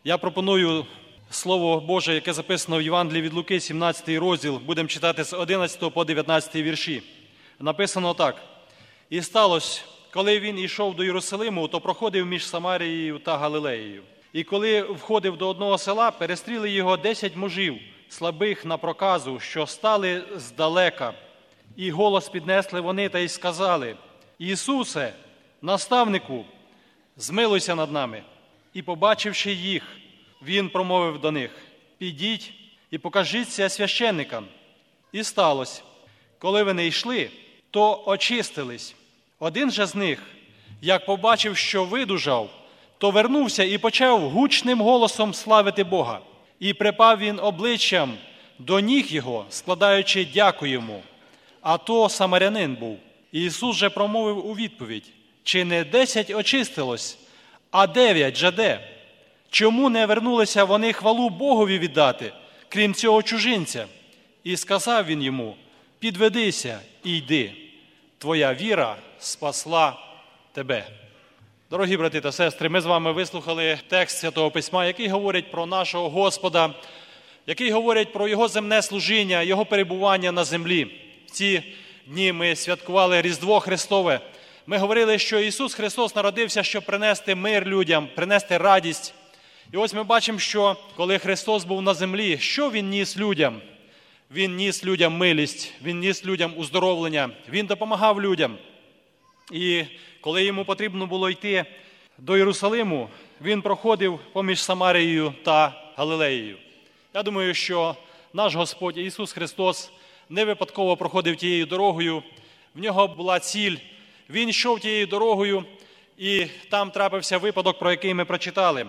Я пропоную Слово Боже, яке записано в Євангелії від Луки, 17 розділ. Будемо читати з 11 по 19 вірші. Написано так. «І сталося, коли він йшов до Єрусалиму, то проходив між Самарією та Галилеєю. І коли входив до одного села, перестріли його 10 мужів, слабих на проказу, що стали здалека. І голос піднесли вони та й сказали: Ісусе, наставнику, змилуйся над нами. І, побачивши їх, він промовив до них: підіть і покажіться священникам. І сталося, коли вони йшли, то очистились. Один же з них, як побачив, що видужав, то вернувся і почав гучним голосом славити Бога. І припав він обличчям до ніг його, складаючи дяку йому. А то самарянин був. І Ісус же промовив у відповідь: чи не 10 очистилось, а 9 же де? Чому не вернулися вони хвалу Богові віддати, крім цього чужинця? І сказав він йому: підведися і йди, твоя віра спасла тебе». Дорогі брати та сестри, ми з вами вислухали текст Святого Письма, який говорить про нашого Господа, який говорить про Його земне служіння, Його перебування на землі. В ці дні ми святкували Різдво Христове. Ми говорили, що Ісус Христос народився, щоб принести мир людям, принести радість. І ось ми бачимо, що коли Христос був на землі, що Він ніс людям? Він ніс людям милість, Він ніс людям уздоровлення, Він допомагав людям. І коли йому потрібно було йти до Єрусалиму, він проходив поміж Самарією та Галилеєю. Я думаю, що наш Господь Ісус Христос не випадково проходив тією дорогою, в нього була ціль. Він йшов тією дорогою, і там трапився випадок, про який ми прочитали.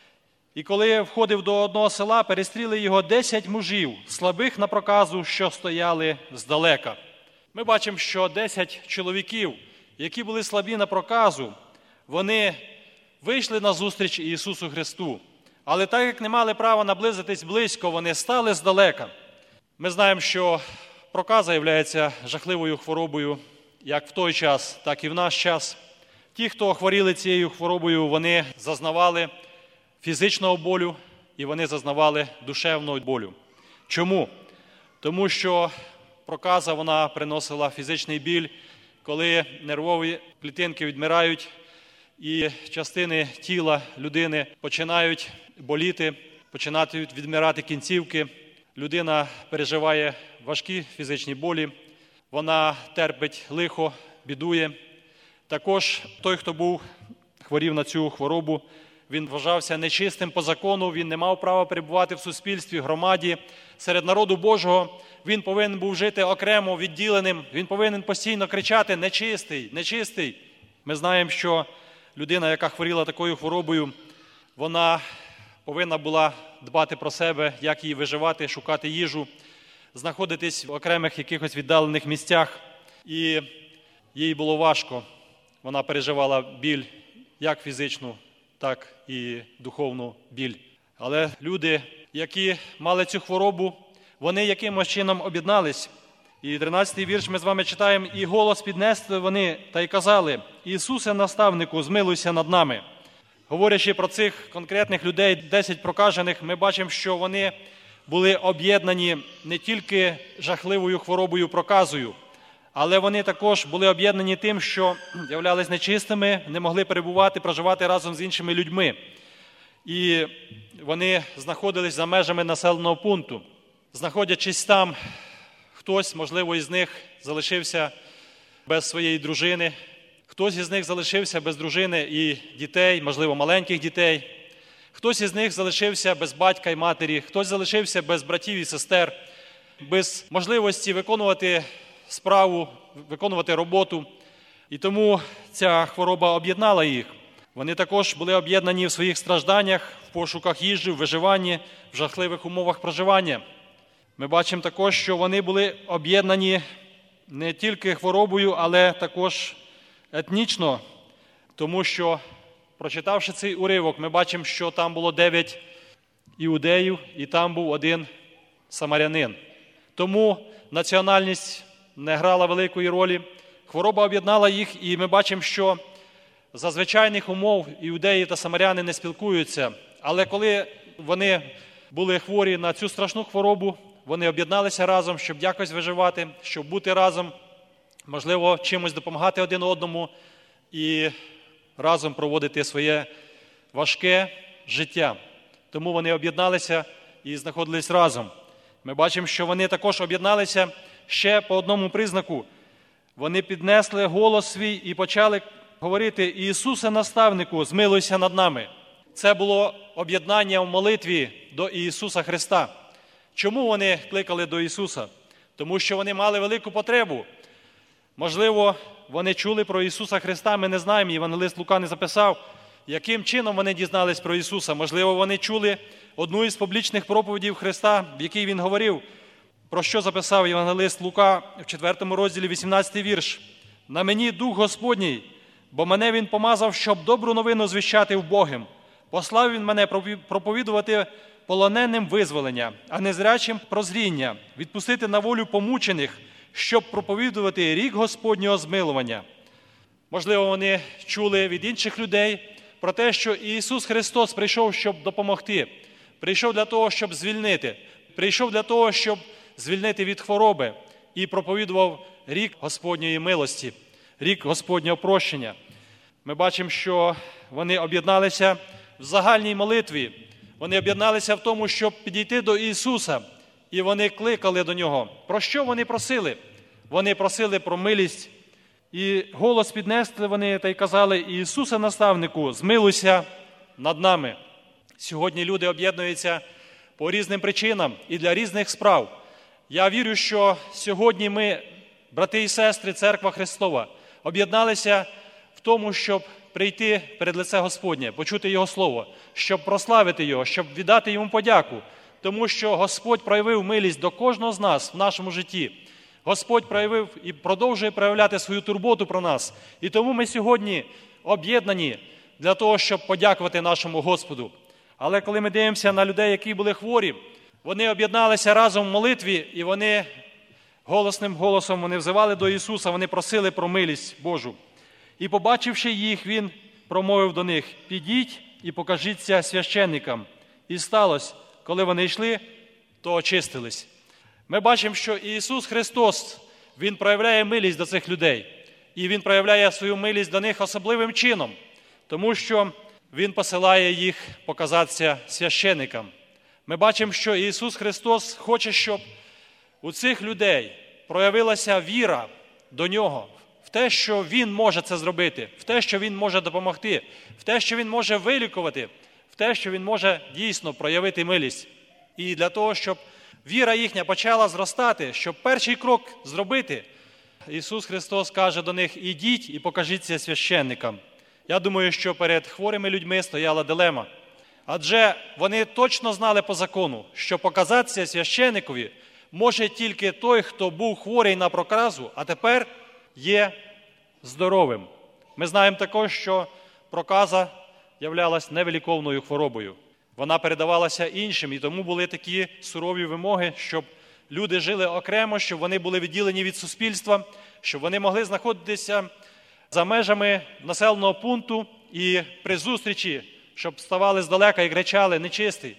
І коли входив до одного села, перестріли його 10 мужів, слабих на проказу, що стояли здалека. Ми бачимо, що 10 чоловіків, які були слабі на проказу, вони вийшли на зустріч Ісусу Христу. Але так як не мали права наблизитись близько, вони стали здалека. Ми знаємо, що проказа є жахливою хворобою як в той час, так і в наш час. Ті, хто хворіли цією хворобою, вони зазнавали фізичного болю і вони зазнавали душевного болю. Чому? Тому що проказа, вона приносила фізичний біль, коли нервові клітинки відмирають і частини тіла людини починають боліти, починають відмирати кінцівки. Людина переживає важкі фізичні болі, вона терпить лихо, бідує. Також той, хто хворів на цю хворобу, він вважався нечистим по закону, він не мав права перебувати в суспільстві, громаді, серед народу Божого. Він повинен був жити окремо, відділеним, він повинен постійно кричати: «Нечистий, нечистий». Ми знаємо, що людина, яка хворіла такою хворобою, вона повинна була дбати про себе, як їй виживати, шукати їжу, знаходитись в окремих якихось віддалених місцях. І їй було важко. Вона переживала біль, як фізичну, так і духовну біль. Але люди, які мали цю хворобу, вони якимось чином об'єднались. І 13-й вірш ми з вами читаємо: «І голос піднесли вони та й казали: Ісусе, наставнику, змилуйся над нами». Говорячи про цих конкретних людей, 10 прокажених, ми бачимо, що вони були об'єднані не тільки жахливою хворобою проказою, але вони також були об'єднані тим, що являлись нечистими, не могли перебувати, проживати разом з іншими людьми. І вони знаходились за межами населеного пункту. Знаходячись там, хтось, можливо, із них залишився без своєї дружини, хтось із них залишився без дружини і дітей, можливо, маленьких дітей, хтось із них залишився без батька і матері, хтось залишився без братів і сестер, без можливості виконувати справу, виконувати роботу. І тому ця хвороба об'єднала їх. Вони також були об'єднані в своїх стражданнях, в пошуках їжі, в виживанні, в жахливих умовах проживання. Ми бачимо також, що вони були об'єднані не тільки хворобою, але також етнічно, тому що, прочитавши цей уривок, ми бачимо, що там було 9 іудеїв і там був 1 самарянин. Тому національність не грала великої ролі. Хвороба об'єднала їх, і ми бачимо, що за звичайних умов іудеї та самаряни не спілкуються. Але коли вони були хворі на цю страшну хворобу, вони об'єдналися разом, щоб якось виживати, щоб бути разом, можливо, чимось допомагати один одному і разом проводити своє важке життя. Тому вони об'єдналися і знаходились разом. Ми бачимо, що вони також об'єдналися ще по одному признаку. Вони піднесли голос свій і почали говорити: «Ісусе, наставнику, змилуйся над нами». Це було об'єднання в молитві до Ісуса Христа. Чому вони кликали до Ісуса? Тому що вони мали велику потребу. Можливо, вони чули про Ісуса Христа, ми не знаємо, євангелист Лука не записав, яким чином вони дізнались про Ісуса. Можливо, вони чули одну із публічних проповідей Христа, в якій Він говорив, про що записав євангелист Лука в 4 розділі, 18 вірш. «На мені Дух Господній, бо мене Він помазав, щоб добру новину звіщати вбогим. Послав Він мене проповідувати полоненим визволення, а незрячим прозріння, відпустити на волю помучених, щоб проповідувати рік Господнього змилування». Можливо, вони чули від інших людей про те, що Ісус Христос прийшов, щоб допомогти, прийшов для того, щоб звільнити, прийшов для того, щоб звільнити від хвороби і проповідував рік Господньої милості, рік Господнього прощення. Ми бачимо, що вони об'єдналися в загальній молитві, вони об'єдналися в тому, щоб підійти до Ісуса, і вони кликали до Нього. Про що вони просили? Вони просили про милість, і голос піднесли вони та й казали: «Ісусе, наставнику, змилуйся над нами». Сьогодні люди об'єднуються по різним причинам і для різних справ. Я вірю, що сьогодні ми, брати і сестри, Церква Христова, об'єдналися в тому, щоб прийти перед лице Господнє, почути Його Слово, щоб прославити Його, щоб віддати Йому подяку, тому що Господь проявив милість до кожного з нас в нашому житті. Господь проявив і продовжує проявляти свою турботу про нас. І тому ми сьогодні об'єднані для того, щоб подякувати нашому Господу. Але коли ми дивимося на людей, які були хворі, вони об'єдналися разом в молитві, і вони голосним голосом вони взивали до Ісуса, вони просили про милість Божу. І побачивши їх, Він промовив до них: «Підіть і покажіться священникам». І сталося, коли вони йшли, то очистились. Ми бачимо, що Ісус Христос, Він проявляє милість до цих людей. І Він проявляє свою милість до них особливим чином, тому що Він посилає їх показатися священникам. Ми бачимо, що Ісус Христос хоче, щоб у цих людей проявилася віра до Нього, в те, що Він може це зробити, в те, що Він може допомогти, в те, що Він може вилікувати, в те, що Він може дійсно проявити милість. І для того, щоб віра їхня почала зростати, щоб перший крок зробити, Ісус Христос каже до них: «Ідіть і покажіться священникам». Я думаю, що перед хворими людьми стояла дилема. Адже вони точно знали по закону, що показатися священникові може тільки той, хто був хворий на проказу, а тепер є здоровим. Ми знаємо також, що проказа являлась невиліковною хворобою. Вона передавалася іншим, і тому були такі сурові вимоги, щоб люди жили окремо, щоб вони були відділені від суспільства, щоб вони могли знаходитися за межами населеного пункту і при зустрічі, щоб ставали здалека і кричали: «Нечистий».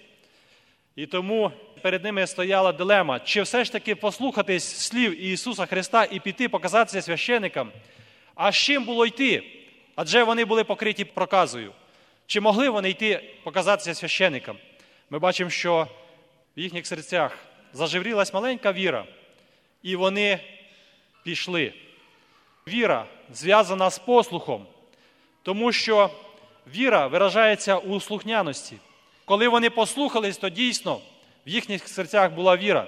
І тому перед ними стояла дилема, чи все ж таки послухатись слів Ісуса Христа і піти показатися священикам. А з чим було йти? Адже вони були покриті проказою. Чи могли вони йти показатися священикам? Ми бачимо, що в їхніх серцях зажеврілась маленька віра, і вони пішли. Віра зв'язана з послухом, тому що віра виражається у слухняності. Коли вони послухались, то дійсно в їхніх серцях була віра.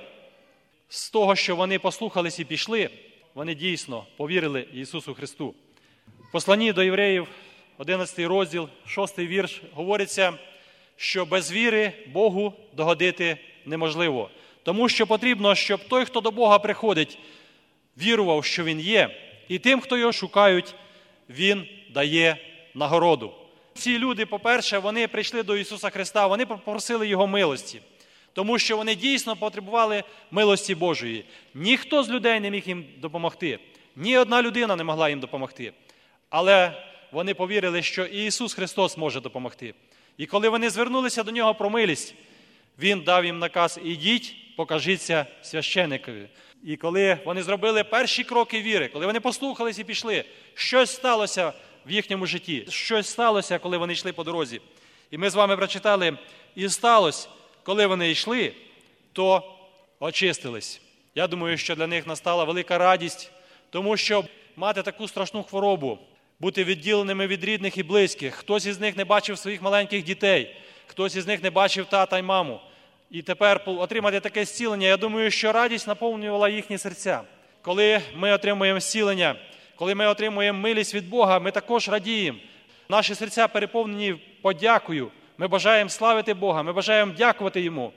З того, що вони послухались і пішли, вони дійсно повірили Ісусу Христу. В посланні до євреїв, 11 розділ, 6 вірш, говориться, що без віри Богу догодити неможливо. Тому що потрібно, щоб той, хто до Бога приходить, вірував, що Він є, і тим, хто його шукають, Він дає нагороду. Ці люди, по-перше, вони прийшли до Ісуса Христа, вони попросили Його милості, тому що вони дійсно потребували милості Божої. Ніхто з людей не міг їм допомогти, ні одна людина не могла їм допомогти. Але вони повірили, що і Ісус Христос може допомогти. І коли вони звернулися до нього про милість, він дав їм наказ: ідіть, покажіться священикові. І коли вони зробили перші кроки віри, коли вони послухались і пішли, щось сталося в їхньому житті, щось сталося, коли вони йшли по дорозі. І ми з вами прочитали: і сталося, коли вони йшли, то очистились. Я думаю, що для них настала велика радість, тому що мати таку страшну хворобу, бути відділеними від рідних і близьких. Хтось із них не бачив своїх маленьких дітей, хтось із них не бачив тата й маму. І тепер отримати таке зцілення, я думаю, що радість наповнювала їхні серця. Коли ми отримуємо зцілення, коли ми отримуємо милість від Бога, ми також радіємо. Наші серця переповнені подякою. Ми бажаємо славити Бога, ми бажаємо дякувати Йому.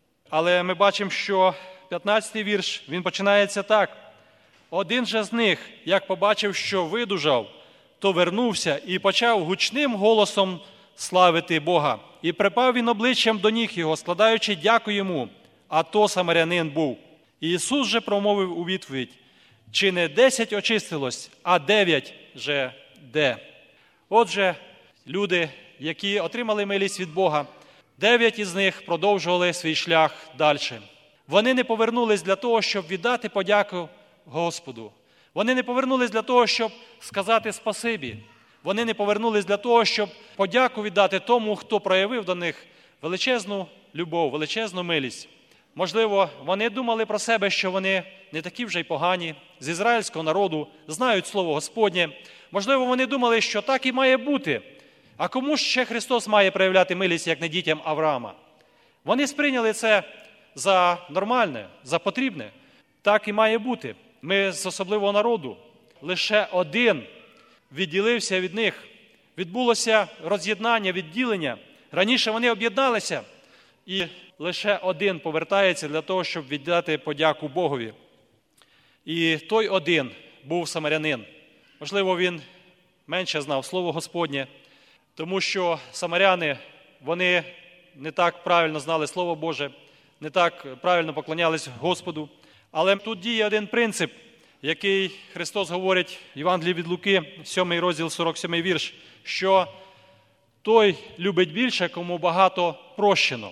Але ми бачимо, що 15-й вірш, він починається так. Один же з них, як побачив, що видужав, то вернувся і почав гучним голосом славити Бога. І припав він обличчям до ніг його, складаючи дяку йому, а то самарянин був. І Ісус же промовив у відповідь: чи не 10 очистилось, а 9 же де? Отже, люди, які отримали милість від Бога, 9 із них продовжували свій шлях далі. Вони не повернулись для того, щоб віддати подяку Господу. Вони не повернулись для того, щоб сказати спасибі. Вони не повернулись для того, щоб подяку віддати тому, хто проявив до них величезну любов, величезну милість. Можливо, вони думали про себе, що вони не такі вже й погані, з ізраїльського народу, знають Слово Господнє. Можливо, вони думали, що так і має бути. А кому ж ще Христос має проявляти милість, як не дітям Авраама? Вони сприйняли це за нормальне, за потрібне. Так і має бути. Ми з особливого народу. Лише один відділився від них. Відбулося роз'єднання, відділення. Раніше вони об'єдналися. І лише один повертається для того, щоб віддати подяку Богові. І той один був самарянин. Можливо, він менше знав Слово Господнє, тому що самаряни, вони не так правильно знали Слово Боже, не так правильно поклонялись Господу. Але тут діє один принцип, який Христос говорить в Євангелії від Луки, 7 розділ, 47 вірш, що той любить більше, кому багато прощено.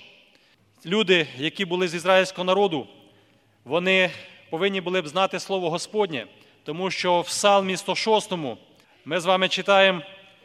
Люди, які були з ізраїльського народу, вони повинні були б знати Слово Господнє, тому що в Псалмі 106 ми з вами читаємо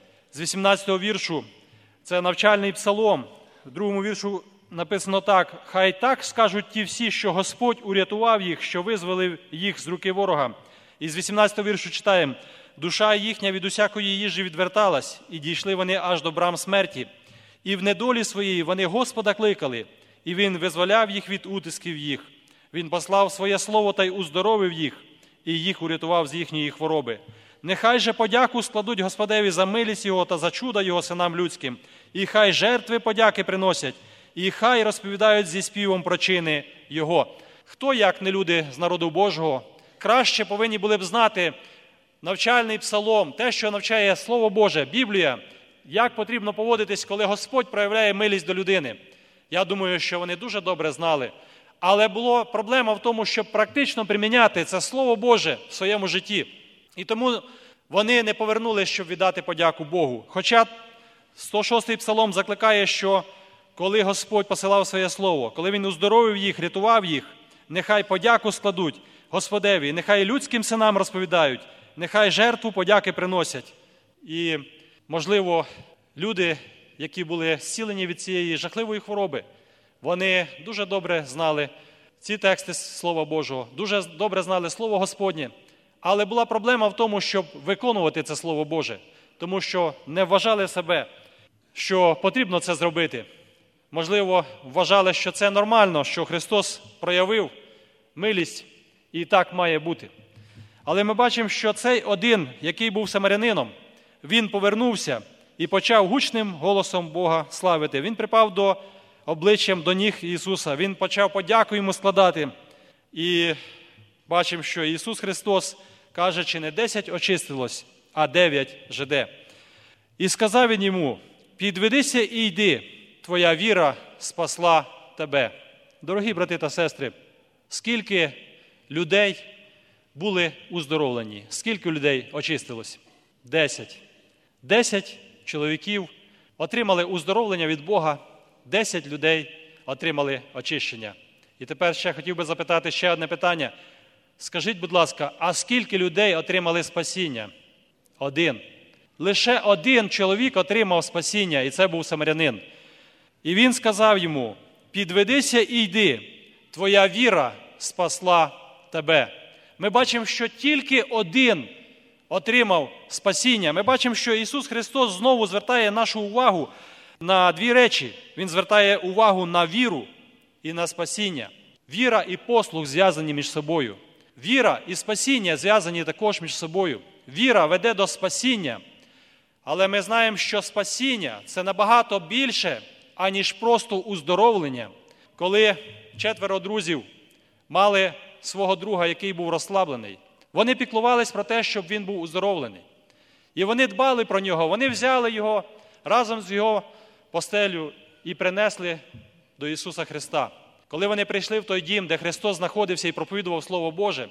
з 18-го віршу, це навчальний псалом, в 2-му віршу написано так: «Хай так скажуть ті всі, що Господь урятував їх, що визволив їх з руки ворога». І з 18-го віршу читаємо: «Душа їхня від усякої їжі відверталась, і дійшли вони аж до брам смерті. І в недолі своїй вони Господа кликали, і Він визволяв їх від утисків їх. Він послав своє слово та й уздоровив їх, і їх урятував з їхньої хвороби. Нехай же подяку складуть Господеві за милість Його та за чуда Його синам людським, і хай жертви подяки приносять, і хай розповідають зі співом про чини Його». Хто, як не люди з народу Божого, краще повинні були б знати навчальний псалом, те, що навчає Слово Боже, Біблія, як потрібно поводитись, коли Господь проявляє милість до людини. Я думаю, що вони дуже добре знали. Але була проблема в тому, щоб практично приміняти це Слово Боже в своєму житті. І тому вони не повернулися, щоб віддати подяку Богу. Хоча 106-й псалом закликає, що коли Господь посилав своє Слово, коли Він уздоровив їх, рятував їх, нехай подяку складуть Господеві, нехай людським синам розповідають, нехай жертву подяки приносять. І, можливо, люди, які були зцілені від цієї жахливої хвороби, вони дуже добре знали ці тексти Слова Божого, дуже добре знали Слово Господнє. Але була проблема в тому, щоб виконувати це Слово Боже, тому що не вважали себе, що потрібно це зробити. Можливо, вважали, що це нормально, що Христос проявив милість і так має бути. Але ми бачимо, що цей один, який був самарянином, він повернувся і почав гучним голосом Бога славити. Він припав обличчям до ніг Ісуса, він почав подяку йому складати. І бачимо, що Ісус Христос каже, чи не 10 очистилось, а 9 жиде. І сказав він йому: підведися і йди, твоя віра спасла тебе. Дорогі брати та сестри, скільки людей були уздоровлені, скільки людей очистилось? 10. 10 чоловіків отримали уздоровлення від Бога, 10 людей отримали очищення. І тепер ще хотів би запитати ще одне питання. Скажіть, будь ласка, а скільки людей отримали спасіння? 1. Лише 1 чоловік отримав спасіння, і це був самарянин. І він сказав йому: «Підведися і йди, твоя віра спасла тебе». Ми бачимо, що тільки 1 отримав спасіння. Ми бачимо, що Ісус Христос знову звертає нашу увагу на 2 речі. Він звертає увагу на віру і на спасіння. Віра і послух зв'язані між собою. Віра і спасіння зв'язані також між собою. Віра веде до спасіння, але ми знаємо, що спасіння – це набагато більше, аніж просто уздоровлення. Коли 4 друзів мали свого друга, який був розслаблений, вони піклувались про те, щоб він був уздоровлений. І вони дбали про нього, вони взяли його разом з його постелю і принесли до Ісуса Христа. Коли вони прийшли в той дім, де Христос знаходився і проповідував Слово Боже,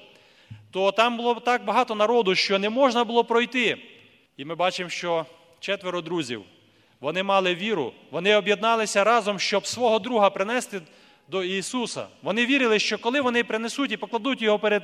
то там було так багато народу, що не можна було пройти. І ми бачимо, що 4 друзів, вони мали віру, вони об'єдналися разом, щоб свого друга принести до Ісуса. Вони вірили, що коли вони принесуть і покладуть його перед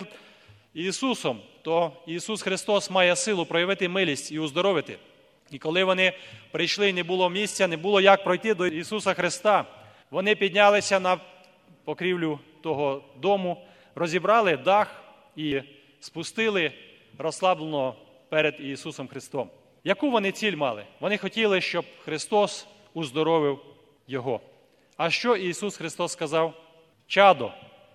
Ісусом, то Ісус Христос має силу проявити милість і уздоровити. І коли вони прийшли, не було місця, не було як пройти до Ісуса Христа, вони піднялися на покрівлю того дому, розібрали дах і спустили розслаблено перед Ісусом Христом. Яку вони ціль мали? Вони хотіли, щоб Христос уздоровив його. А що Ісус Христос сказав? «Чадо,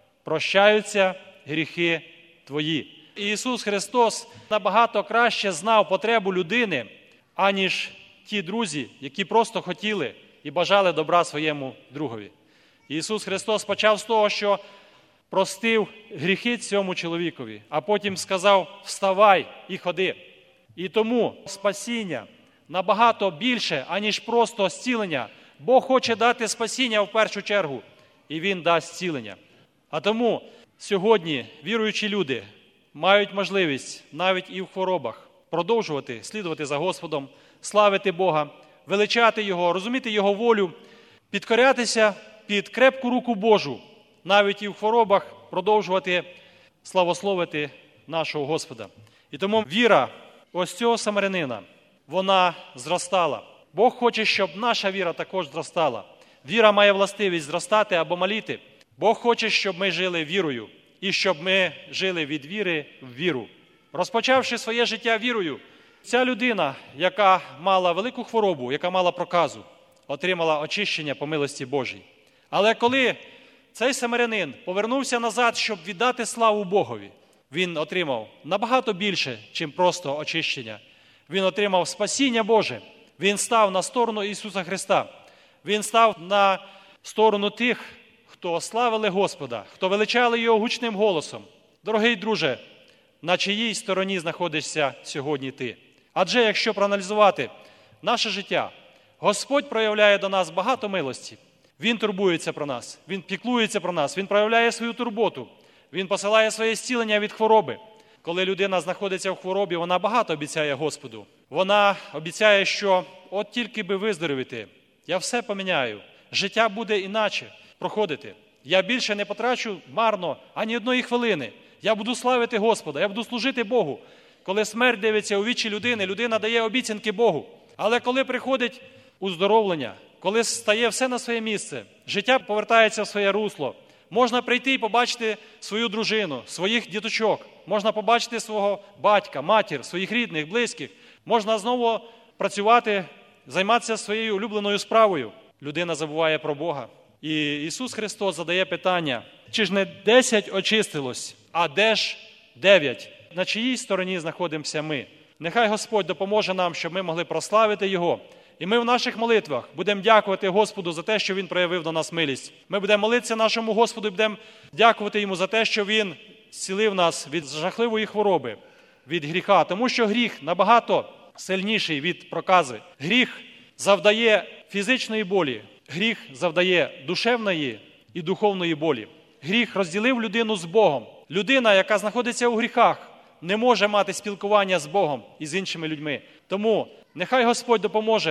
прощаються гріхи твої». Ісус Христос набагато краще знав потребу людини, аніж ті друзі, які просто хотіли і бажали добра своєму другові. Ісус Христос почав з того, що простив гріхи цьому чоловікові, а потім сказав: «Вставай і ходи». І тому спасіння набагато більше, аніж просто зцілення. Бог хоче дати спасіння в першу чергу, і Він дасть зцілення. А тому сьогодні віруючі люди мають можливість навіть і в хворобах продовжувати слідувати за Господом, славити Бога, величати Його, розуміти Його волю, підкорятися під крепку руку Божу, навіть і в хворобах продовжувати славословити нашого Господа. І тому віра ось цього самарянина, вона зростала. Бог хоче, щоб наша віра також зростала. Віра має властивість зростати або маліти. Бог хоче, щоб ми жили вірою і щоб ми жили від віри в віру. Розпочавши своє життя вірою, ця людина, яка мала велику хворобу, яка мала проказу, отримала очищення по милості Божій. Але коли цей самарянин повернувся назад, щоб віддати славу Богові, він отримав набагато більше, чим просто очищення. Він отримав спасіння Боже. Він став на сторону Ісуса Христа. Він став на сторону тих, хто славили Господа, хто величали Його гучним голосом. Дорогий друже, на чиїй стороні знаходишся сьогодні ти? Адже якщо проаналізувати наше життя, Господь проявляє до нас багато милості. Він турбується про нас, Він піклується про нас, Він проявляє свою турботу, Він посилає своє зцілення від хвороби. Коли людина знаходиться в хворобі, вона багато обіцяє Господу. Вона обіцяє, що от тільки би виздоровіти, я все поміняю, життя буде іначе проходити. Я більше не потрачу марно ані одної хвилини. Я буду славити Господа, я буду служити Богу. Коли смерть дивиться у вічі людини, людина дає обіцянки Богу. Але коли приходить уздоровлення, коли стає все на своє місце, життя повертається в своє русло, можна прийти і побачити свою дружину, своїх діточок, можна побачити свого батька, матір, своїх рідних, близьких, можна знову працювати, займатися своєю улюбленою справою. Людина забуває про Бога. І Ісус Христос задає питання: чи ж не 10 очистилось, а де ж 9? На чиїй стороні знаходимося ми? Нехай Господь допоможе нам, щоб ми могли прославити Його. І ми в наших молитвах будемо дякувати Господу за те, що Він проявив до нас милість. Ми будемо молитися нашому Господу і будемо дякувати Йому за те, що Він зцілив нас від жахливої хвороби, від гріха. Тому що гріх набагато сильніший від прокази. Гріх завдає фізичної болі, гріх завдає душевної і духовної болі. Гріх розділив людину з Богом. Людина, яка знаходиться у гріхах, не може мати спілкування з Богом і з іншими людьми. Тому нехай Господь допоможе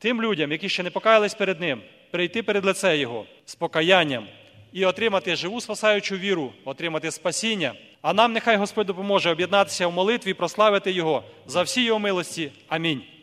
тим людям, які ще не покаялись перед Ним, прийти перед лице Його з покаянням і отримати живу спасаючу віру, отримати спасіння. А нам нехай Господь допоможе об'єднатися в молитві і прославити Його за всі Його милості. Амінь.